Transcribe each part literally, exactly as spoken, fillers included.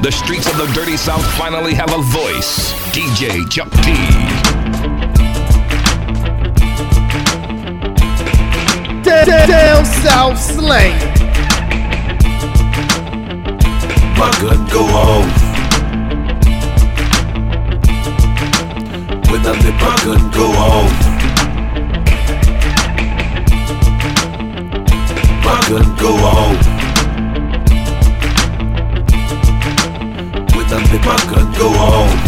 The streets of the Dirty South finally have a voice. D J Chuck T. Down South slang. My gun go off when I let my gun go off. My gun go off when I let my gun go off.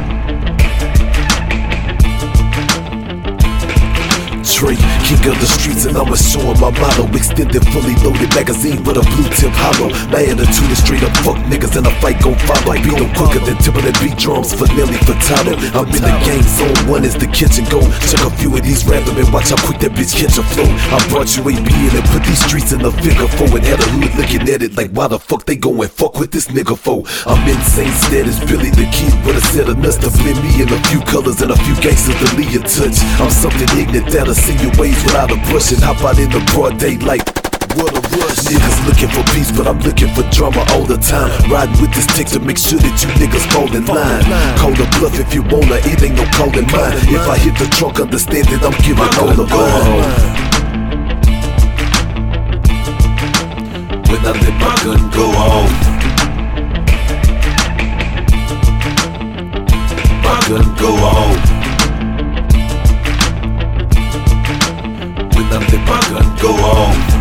Trey, king of the streets, and I'ma show him my motto. Extended, fully loaded magazine with a blue tip hollow. My attitude is straight up fuck niggas, and a fight gon' follow. I beat them quicker than Timberland beat drums for Nelly Furtado. I'm in the game, zone one is the kitchen go. Check a few of these random and watch how quick that bitch catch a flow. I brought you A B in and put these streets in the figure four, and had a hood looking at it like, why the fuck they go and fuck with this nigga for? I'm insane status, Billy the Kid with a set of nuts to blend me in a few colors and a few gangsters to leave your touch. I'm something ignorant that'll see your ways without a brush and hop out in the broad daylight. What a rush. Niggas looking for peace, but I'm looking for drama all the time. Riding with this tick to make sure that you niggas fall in line. Call the bluff if you wanna, it ain't no calling mine. If I hit the trunk, understand that I'm giving all the mine. When I let my gun go off, my gun go off. When I let my gun go off.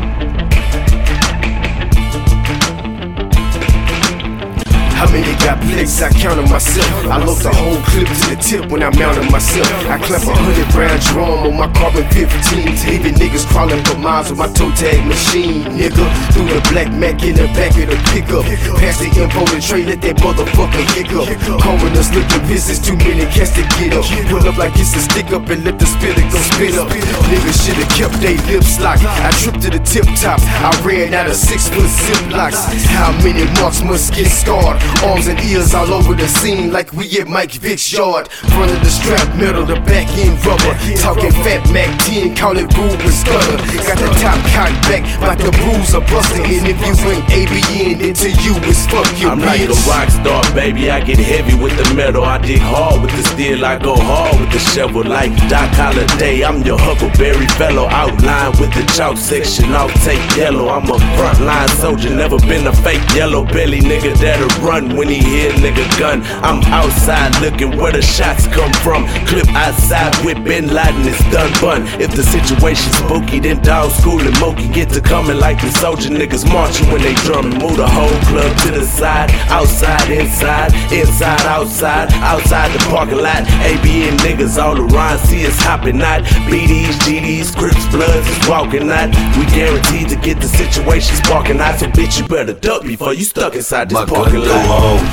How many got plates? I counted myself. I load the whole clip to the tip when I mounted myself. I clap a hundred round drum on my carbon fifteens. Leaving niggas crawling for miles with my toe tag machine. Nigga, threw the black Mac in the back of the pickup. Pass the info to Trey, let that motherfucker hiccup. Calling us looking business, too many cats to get up. Pull up like it's a stick up and let the spitter go spit up. Niggas should've kept they lips locked. I tripped to the tip top. I ran out of six foot zip locks. How many marks must get scarred? Arms and ears all over the scene like we at Mike Vick's yard. Front of the strap metal, the back end rubber. Talking fat Mac ten, call it Rube and Stutter. Got the top cocked back like the bruiser buster. And if you ain't A B N, then to you it's fuck you, I'm bitch. like a rock star, baby, I get heavy with the metal. I dig hard with the steel, I go hard with the shovel. Like Doc Holliday, I'm your Huckleberry fellow. Outline with the chalk section, I'll take yellow. I'm a frontline soldier, never been a fake yellow belly nigga that'll run when he hear nigga gun. I'm outside looking where the shots come from. Clip outside with Bin Laden, it's done bun. If the situation's spooky, then dog school and Moki get to coming like the soldier niggas marching when they drumming. Move the whole club to the side, outside, inside, inside, outside, outside the parking lot. A B N niggas all around, see us hopping out. B Ds, G Ds, Crips, Bloods is walking out. We guaranteed to get the situation sparking out. So bitch, you better duck before you stuck inside this My parking gun lot. go off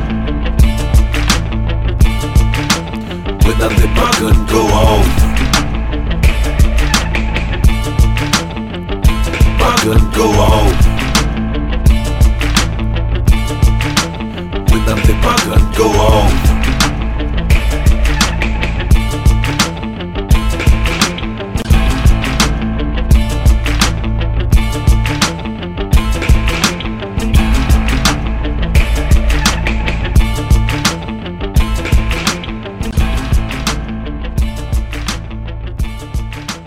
when I let my gun go off. My gun go off when I let my gun go off.